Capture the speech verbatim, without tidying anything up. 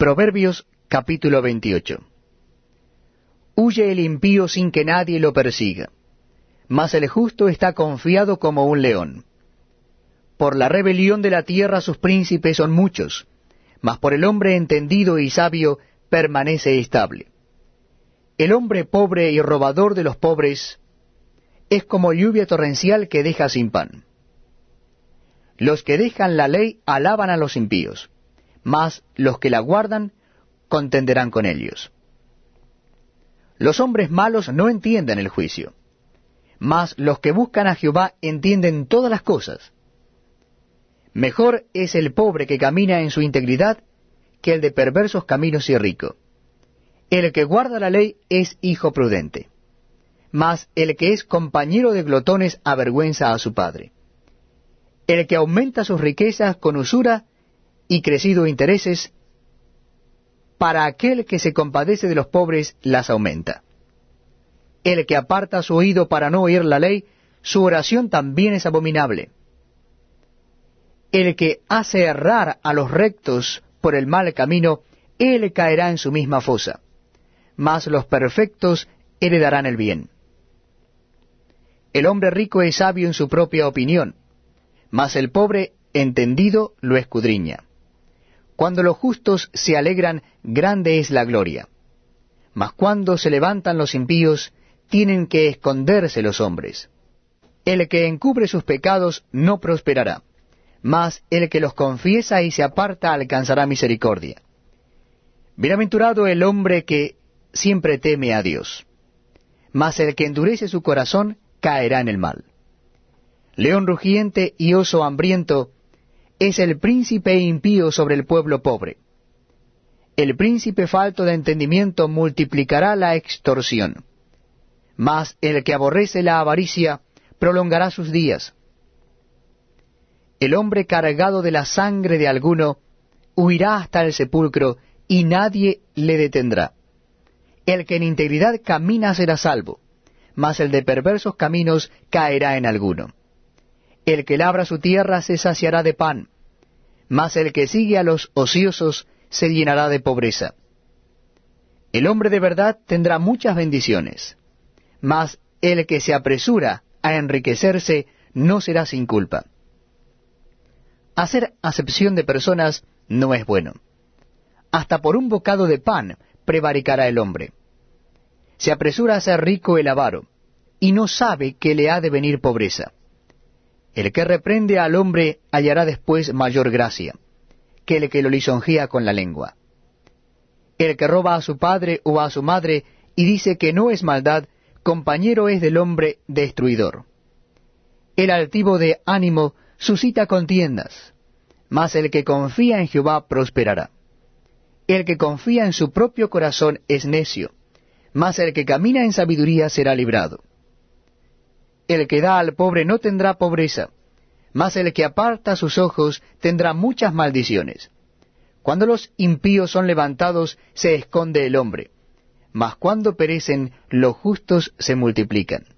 Proverbios capítulo veintiocho. Huye el impío sin que nadie lo persiga, mas el justo está confiado como un león. Por la rebelión de la tierra sus príncipes son muchos, mas por el hombre entendido y sabio permanece estable. El hombre pobre y robador de los pobres es como lluvia torrencial que deja sin pan. Los que dejan la ley alaban a los impíos, mas los que la guardan contenderán con ellos. Los hombres malos no entienden el juicio, mas los que buscan a Jehová entienden todas las cosas. Mejor es el pobre que camina en su integridad que el de perversos caminos y rico. El que guarda la ley es hijo prudente, mas el que es compañero de glotones avergüenza a su padre. El que aumenta sus riquezas con usura y crecido intereses, para aquel que se compadece de los pobres las aumenta. El que aparta su oído para no oír la ley, su oración también es abominable. El que hace errar a los rectos por el mal camino, él caerá en su misma fosa, mas los perfectos heredarán el bien. El hombre rico es sabio en su propia opinión, mas el pobre entendido lo escudriña. Cuando los justos se alegran, grande es la gloria. Mas cuando se levantan los impíos, tienen que esconderse los hombres. El que encubre sus pecados no prosperará, mas el que los confiesa y se aparta alcanzará misericordia. Bienaventurado el hombre que siempre teme a Dios, mas el que endurece su corazón caerá en el mal. León rugiente y oso hambriento es el príncipe impío sobre el pueblo pobre. El príncipe falto de entendimiento multiplicará la extorsión, mas el que aborrece la avaricia prolongará sus días. El hombre cargado de la sangre de alguno huirá hasta el sepulcro, y nadie le detendrá. El que en integridad camina será salvo, mas el de perversos caminos caerá en alguno. El que labra su tierra se saciará de pan, mas el que sigue a los ociosos se llenará de pobreza. El hombre de verdad tendrá muchas bendiciones, mas el que se apresura a enriquecerse no será sin culpa. Hacer acepción de personas no es bueno. Hasta por un bocado de pan prevaricará el hombre. Se apresura a ser rico el avaro, y no sabe que le ha de venir pobreza. El que reprende al hombre hallará después mayor gracia, que el que lo lisonjea con la lengua. El que roba a su padre o a su madre y dice que no es maldad, compañero es del hombre destruidor. El altivo de ánimo suscita contiendas, mas el que confía en Jehová prosperará. El que confía en su propio corazón es necio, mas el que camina en sabiduría será librado. El que da al pobre no tendrá pobreza, mas el que aparta sus ojos tendrá muchas maldiciones. Cuando los impíos son levantados, se esconde el hombre, mas cuando perecen, los justos se multiplican.